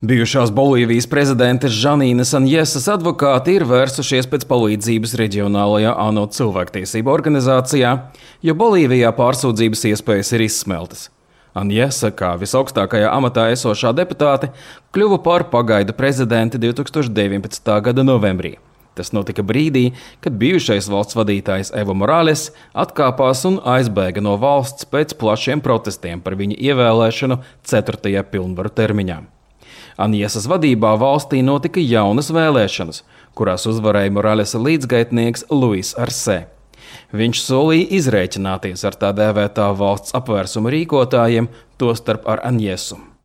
Bijušās Bolīvijas prezidentes Žanīnas Anjesas advokāti ir vērsušies pēc palīdzības reģionālajā ANO cilvēktiesību organizācijā, jo Bolīvijā pārsūdzības iespējas ir izsmeltas. Anjesa, kā visaugstākajā amatā esošā deputāte, kļuva par pagaidu prezidenti 2019. gada novembrī. Tas notika brīdī, kad bijušais valsts vadītājs Evo Morales atkāpās un aizbēga no valsts pēc plašiem protestiem par viņa ievēlēšanu 4. pilnvaru termiņā. Anjesas vadībā valstī notika jaunas vēlēšanas, kurās uzvarēja Moralesa līdzgaitnieks Luis Arce. Viņš solīja izrēķināties ar tā dēvētā valsts apvērsuma rīkotājiem, tostarp ar Anjesu.